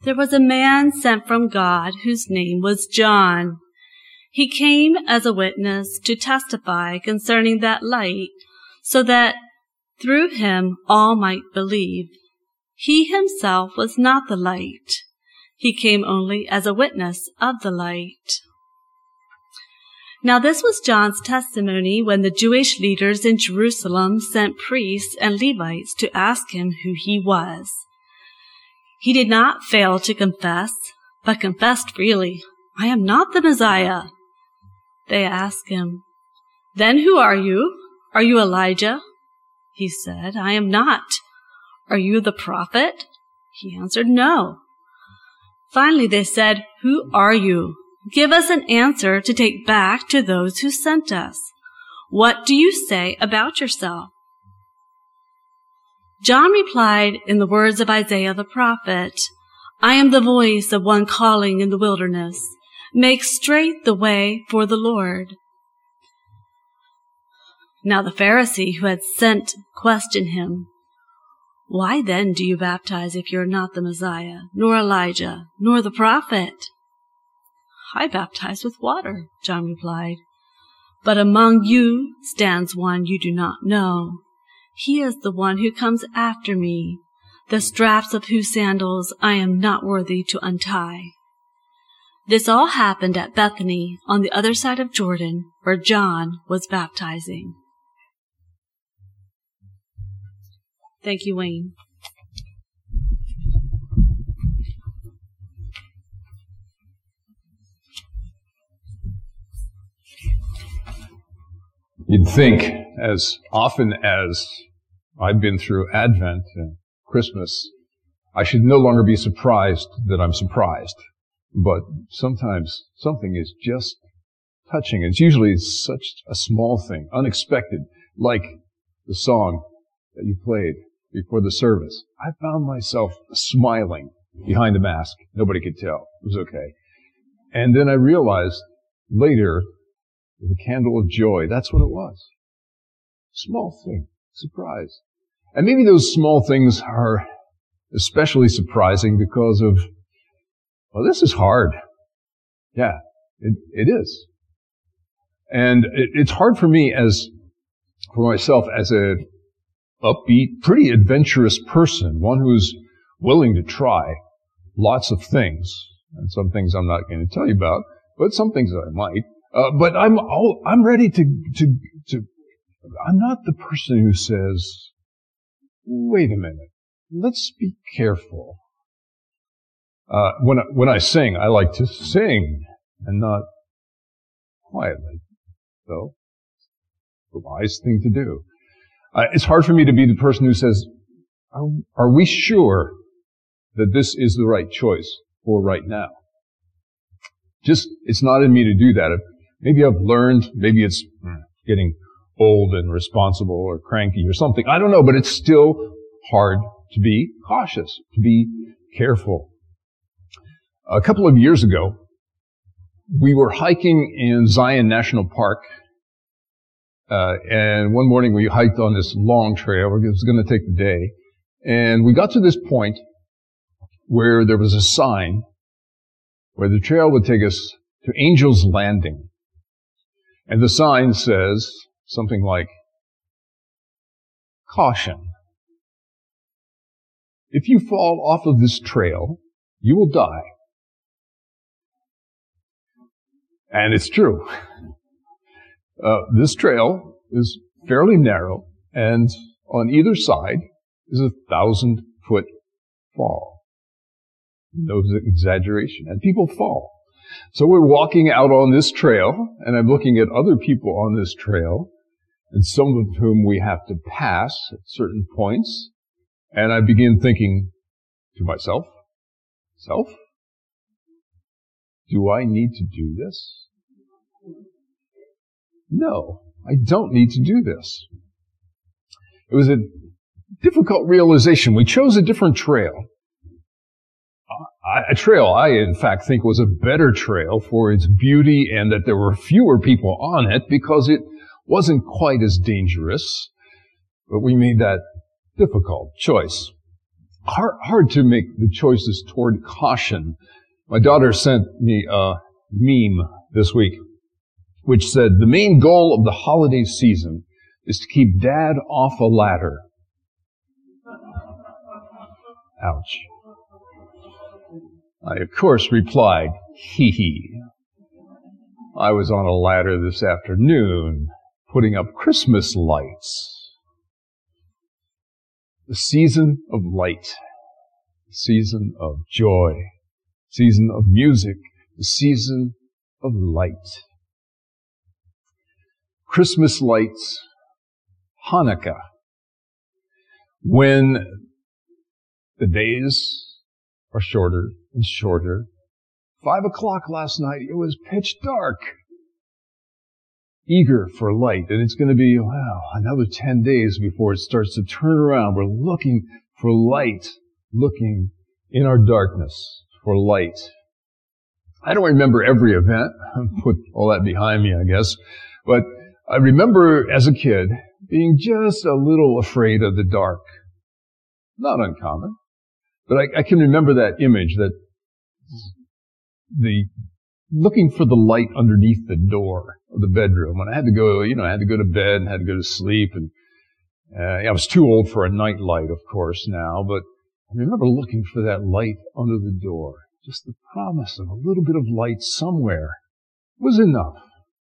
there was a man sent from God whose name was John. He came as a witness to testify concerning that light, so that through him all might believe. He himself was not the light. He came only as a witness of the light. Now this was John's testimony when the Jewish leaders in Jerusalem sent priests and Levites to ask him who he was. He did not fail to confess, but confessed freely, "I am not the Messiah." They asked him, "Then who are you? Are you Elijah?" He said, "I am not." "Are you the prophet?" He answered, "No." Finally they said, "Who are you? Give us an answer to take back to those who sent us. What do you say about yourself?" John replied in the words of Isaiah the prophet, "I am the voice of one calling in the wilderness. Make straight the way for the Lord." Now the Pharisee who had sent questioned him, "Why then do you baptize if you are not the Messiah, nor Elijah, nor the prophet?" "I baptize with water," John replied. "But among you stands one you do not know. He is the one who comes after me, the straps of whose sandals I am not worthy to untie." This all happened at Bethany on the other side of Jordan, where John was baptizing. Thank you, Wayne. You'd think, as often as I've been through Advent and Christmas, I should no longer be surprised that I'm surprised. But sometimes something is just touching. It's usually such a small thing, unexpected, like the song that you played before the service. I found myself smiling behind the mask. Nobody could tell. It was okay. And then I realized later, with a candle of joy, that's what it was. Small thing. Surprise. And maybe those small things are especially surprising because of, well, this is hard. Yeah, it is. And it's hard for me for myself as a upbeat, pretty adventurous person, one who's willing to try lots of things. And some things I'm not going to tell you about, but some things I might. But I'm ready to, I'm not the person who says, wait a minute, let's be careful. When I sing, I like to sing and not quietly. So, the wise thing to do. It's hard for me to be the person who says, are we sure that this is the right choice for right now? It's not in me to do that. Maybe I've learned, maybe it's getting old and responsible or cranky or something. I don't know, but it's still hard to be cautious, to be careful. A couple of years ago, we were hiking in Zion National Park, and one morning we hiked on this long trail. It was going to take the day. And we got to this point where there was a sign where the trail would take us to Angel's Landing. And the sign says something like, "Caution. If you fall off of this trail, you will die." And it's true. This trail is fairly narrow, and on either side is a 1,000-foot fall. No exaggeration. And people fall. So we're walking out on this trail, and I'm looking at other people on this trail, and some of whom we have to pass at certain points, and I begin thinking to myself, do I need to do this? No, I don't need to do this. It was a difficult realization. We chose a different trail. A trail I, in fact, think was a better trail for its beauty and that there were fewer people on it because it wasn't quite as dangerous. But we made that difficult choice. hard to make the choices toward caution. My daughter sent me a meme this week, which said, the main goal of the holiday season is to keep Dad off a ladder. Ouch. I, of course, replied, hee hee. I was on a ladder this afternoon, putting up Christmas lights. The season of light, the season of joy, season of music, the season of light. Christmas lights, Hanukkah, when the days are shorter and shorter. 5 o'clock last night, it was pitch dark. Eager for light, and it's going to be, another 10 days before it starts to turn around. We're looking for light, looking in our darkness for light. I don't remember every event. Put all that behind me, I guess. But I remember as a kid being just a little afraid of the dark. Not uncommon. But I can remember that image, that the looking for the light underneath the door of the bedroom. When I had to go, I had to go to bed and had to go to sleep. And I was too old for a night light, of course, now. But I remember looking for that light under the door. Just the promise of a little bit of light somewhere was enough.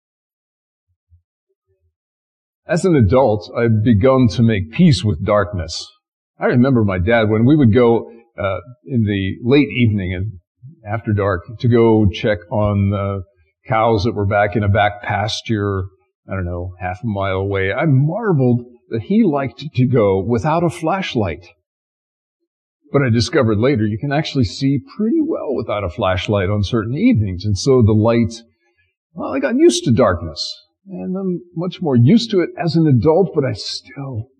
As an adult, I've begun to make peace with darkness. I remember my dad, when we would go in the late evening and after dark to go check on the cows that were back in a back pasture, half a mile away. I marveled that he liked to go without a flashlight. But I discovered later you can actually see pretty well without a flashlight on certain evenings. And so the light, I got used to darkness. And I'm much more used to it as an adult, but I still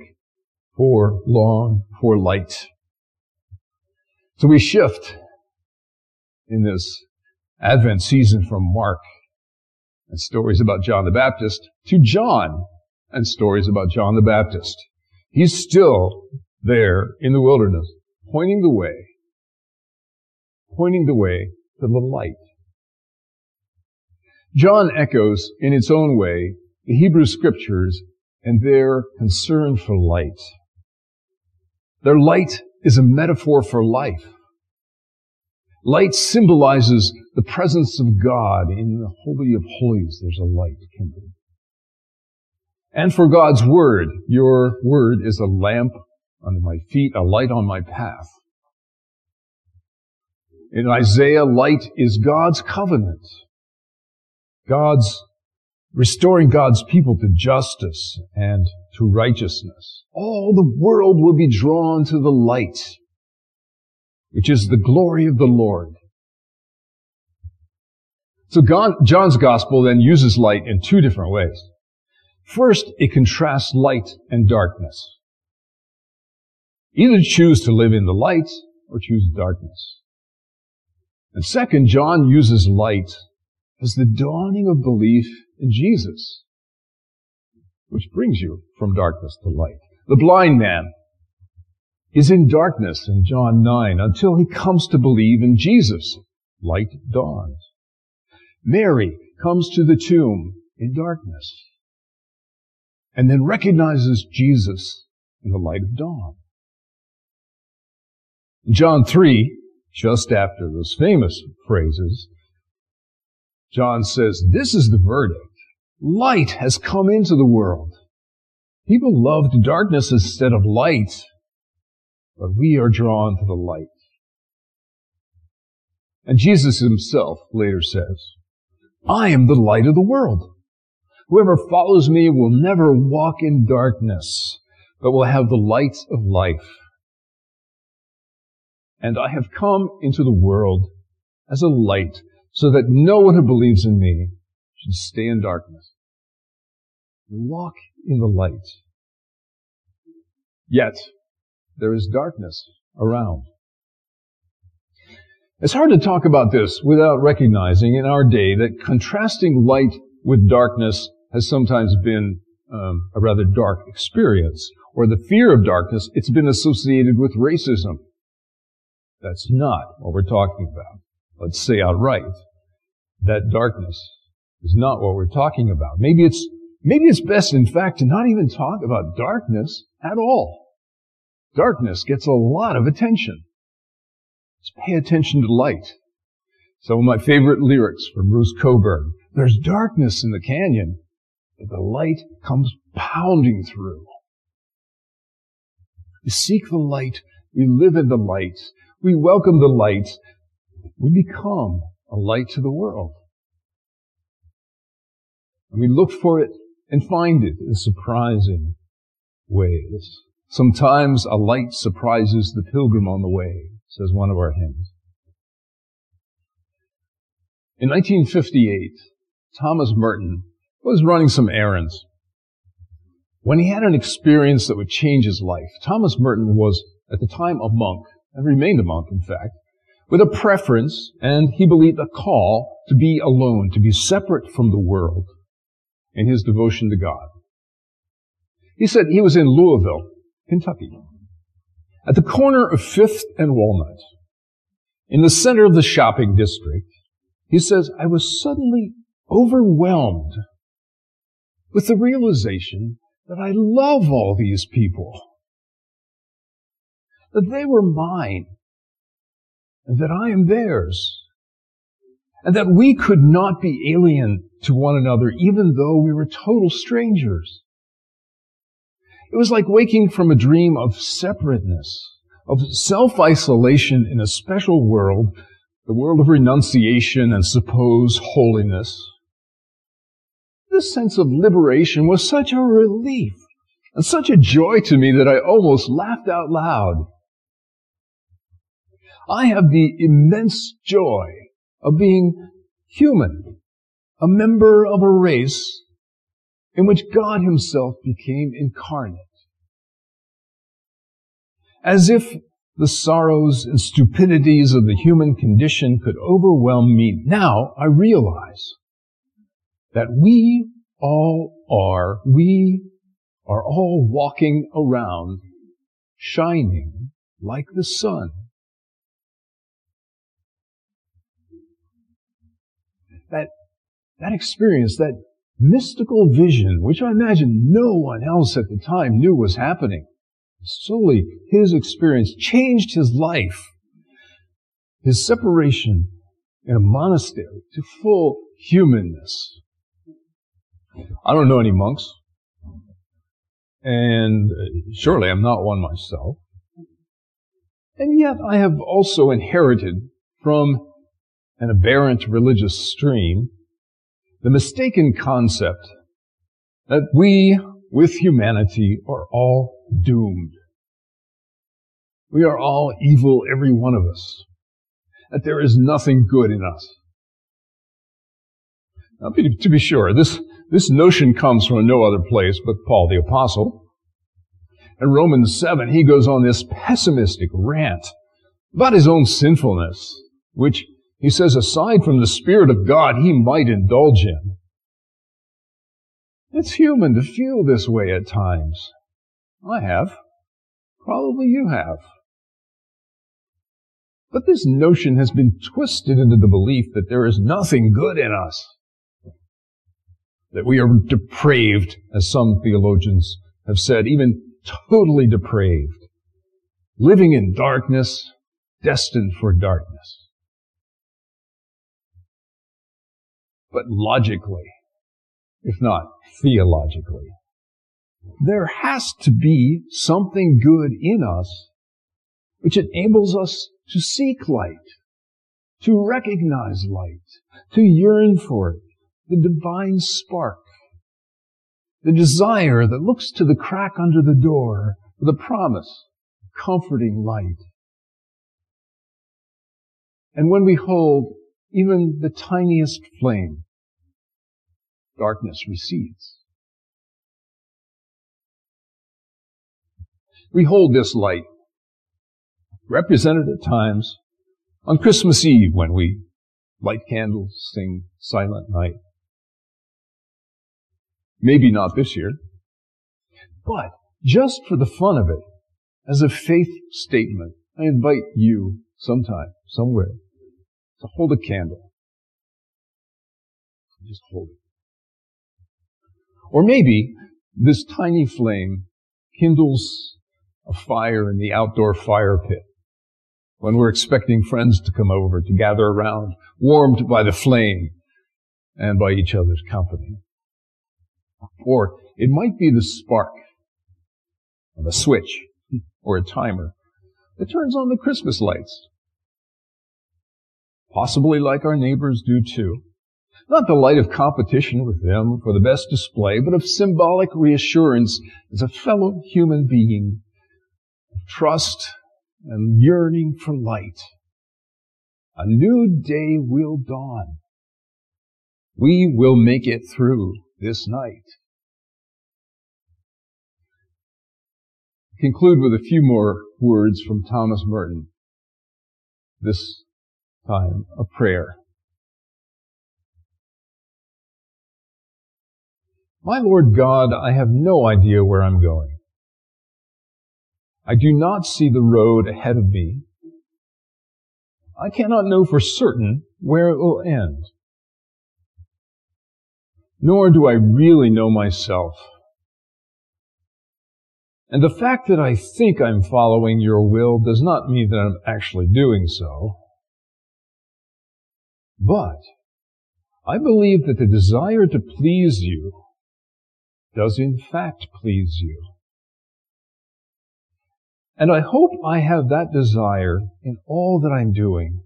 long for light. So we shift in this Advent season from Mark and stories about John the Baptist to John and stories about John the Baptist. He's still there in the wilderness, pointing the way to the light. John echoes in its own way the Hebrew Scriptures and their concern for light. Their light is a metaphor for life. Light symbolizes the presence of God. In the Holy of Holies, there's a light kindled. And for God's Word, your Word is a lamp under my feet, a light on my path. In Isaiah, light is God's covenant. Restoring God's people to justice and to righteousness. All the world will be drawn to the light, which is the glory of the Lord. So John's gospel then uses light in two different ways. First, it contrasts light and darkness. Either choose to live in the light or choose darkness. And second, John uses light as the dawning of belief in Jesus, which brings you from darkness to light. The blind man is in darkness in John 9 until he comes to believe in Jesus. Light dawns. Mary comes to the tomb in darkness and then recognizes Jesus in the light of dawn. In John 3, just after those famous phrases, John says, this is the verdict. Light has come into the world. People loved darkness instead of light, but we are drawn to the light. And Jesus himself later says, I am the light of the world. Whoever follows me will never walk in darkness, but will have the light of life. And I have come into the world as a light, so that no one who believes in me should stay in darkness. Walk in the light. Yet, there is darkness around. It's hard to talk about this without recognizing in our day that contrasting light with darkness has sometimes been a rather dark experience. or the fear of darkness, it's been associated with racism. That's not what we're talking about. Let's say outright that darkness is not what we're talking about. Maybe it's best, in fact, to not even talk about darkness at all. Darkness gets a lot of attention. Let's pay attention to light. Some of my favorite lyrics from Bruce Cockburn. There's darkness in the canyon, but the light comes pounding through. We seek the light. We live in the light. We welcome the light. We become a light to the world. And we look for it and find it in surprising ways. Sometimes a light surprises the pilgrim on the way, says one of our hymns. In 1958, Thomas Merton was running some errands when he had an experience that would change his life. Thomas Merton was, at the time, a monk, and remained a monk, in fact, with a preference, and he believed a call, to be alone, to be separate from the world in his devotion to God. He said he was in Louisville, Kentucky, at the corner of 5th and Walnut, in the center of the shopping district. He says, I was suddenly overwhelmed with the realization that I love all these people, that they were mine, and that I am theirs, and that we could not be alien to one another even though we were total strangers. It was like waking from a dream of separateness, of self-isolation in a special world, the world of renunciation and supposed holiness. This sense of liberation was such a relief and such a joy to me that I almost laughed out loud. I have the immense joy of being human, a member of a race in which God Himself became incarnate. As if the sorrows and stupidities of the human condition could overwhelm me, now I realize that we are all walking around shining like the sun. That experience, that mystical vision, which I imagine no one else at the time knew was happening, solely his experience changed his life. His separation in a monastery to full humanness. I don't know any monks, and surely I'm not one myself. And yet I have also inherited from an aberrant religious stream the mistaken concept that we, with humanity, are all doomed. We are all evil, every one of us. That there is nothing good in us. Now, to be sure, this notion comes from no other place but Paul the Apostle. In Romans 7, he goes on this pessimistic rant about his own sinfulness, which he says, aside from the Spirit of God, he might indulge in. It's human to feel this way at times. I have. Probably you have. But this notion has been twisted into the belief that there is nothing good in us. That we are depraved, as some theologians have said, even totally depraved. Living in darkness, destined for darkness. But logically, if not theologically, there has to be something good in us which enables us to seek light, to recognize light, to yearn for it, the divine spark, the desire that looks to the crack under the door for the promise of comforting light. And when we hold even the tiniest flame, darkness recedes. We hold this light, represented at times on Christmas Eve when we light candles, sing Silent Night. Maybe not this year, but just for the fun of it, as a faith statement, I invite you sometime, somewhere, to hold a candle. Just hold it. Or maybe this tiny flame kindles a fire in the outdoor fire pit when we're expecting friends to come over to gather around, warmed by the flame and by each other's company. Or it might be the spark of a switch or a timer that turns on the Christmas lights. Possibly like our neighbors do too. Not the light of competition with them for the best display, but of symbolic reassurance as a fellow human being, of trust and yearning for light. A new day will dawn. We will make it through this night. Conclude with a few more words from Thomas Merton. This time, a prayer. My Lord God, I have no idea where I'm going. I do not see the road ahead of me. I cannot know for certain where it will end. Nor do I really know myself. And the fact that I think I'm following your will does not mean that I'm actually doing so. But I believe that the desire to please you does in fact please you. And I hope I have that desire in all that I'm doing.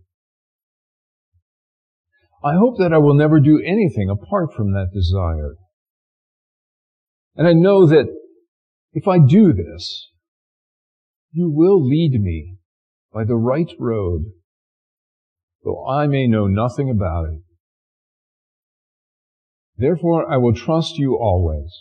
I hope that I will never do anything apart from that desire. And I know that if I do this, you will lead me by the right road, though I may know nothing about it. Therefore, I will trust you always,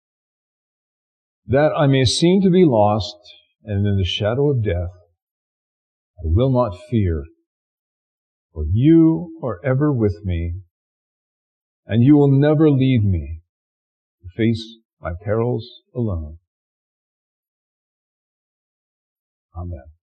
that I may seem to be lost and in the shadow of death. I will not fear, for you are ever with me, and you will never leave me to face my perils alone. Amen.